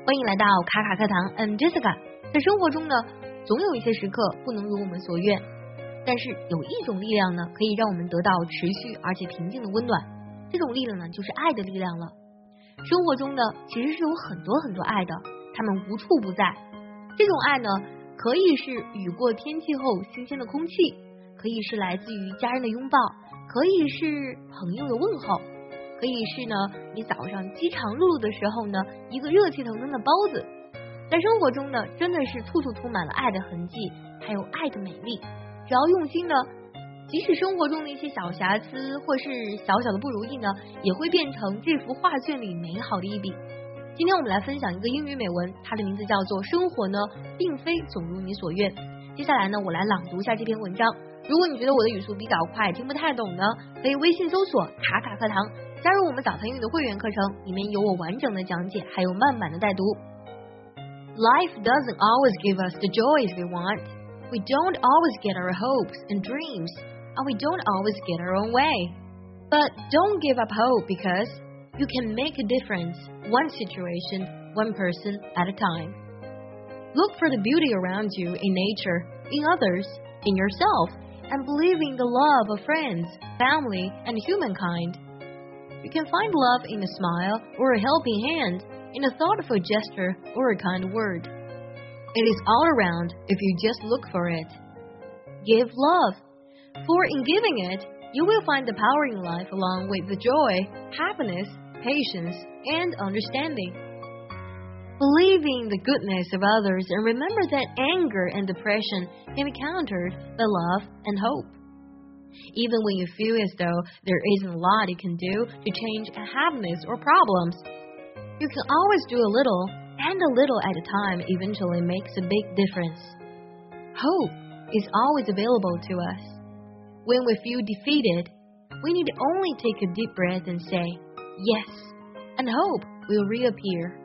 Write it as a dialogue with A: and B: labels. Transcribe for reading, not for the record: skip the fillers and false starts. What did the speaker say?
A: 欢迎来到卡卡课堂 ，I'm Jessica。在生活中呢，总有一些时刻不能如我们所愿，但是有一种力量呢，可以让我们得到持续而且平静的温暖。这种力量呢，就是爱的力量了。生活中呢，其实是有很多很多爱的，它们无处不在。这种爱呢，可以是雨过天气后新鲜的空气，可以是来自于家人的拥抱，可以是朋友的问候。可以是呢，你早上饥肠辘辘的时候呢，一个热气腾腾的包子。在生活中呢，真的是处处充满了爱的痕迹，还有爱的美丽。只要用心呢，即使生活中的一些小瑕疵或是小小的不如意呢，也会变成这幅画卷里美好的一笔。今天我们来分享一个英语美文，它的名字叫做《生活呢，并非总如你所愿》。接下来呢，我来朗读一下这篇文章。如果你觉得我的语速比较快，听不太懂呢，可以微信搜索卡卡课堂，加入我们早餐英语的会员课程，里面有我完整的讲解，还有慢版的带读。Life doesn't always give us the joys we want. We don't always get our hopes and dreams, and we don't always get our own way. But don't give up hope because you can make a difference, one situation, one person at a time. Look for the beauty around you in nature, in others, in yourself, and believe in the love of friends, family, and humankind. You can find love in a smile or a helping hand, in a thoughtful gesture or a kind word. It is all around if you just look for it. Give love, for in giving it, you will find the power in life along with the joy, happiness, patience, and understanding. Believe in the goodness of others and remember that anger and depression can be countered by love and hope. Even when you feel as though there isn't a lot you can do to change happiness or problems, you can always do a little, and a little at a time eventually makes a big difference. Hope is always available to us. When we feel defeated, we need only take a deep breath and say, yes, and hope will reappear.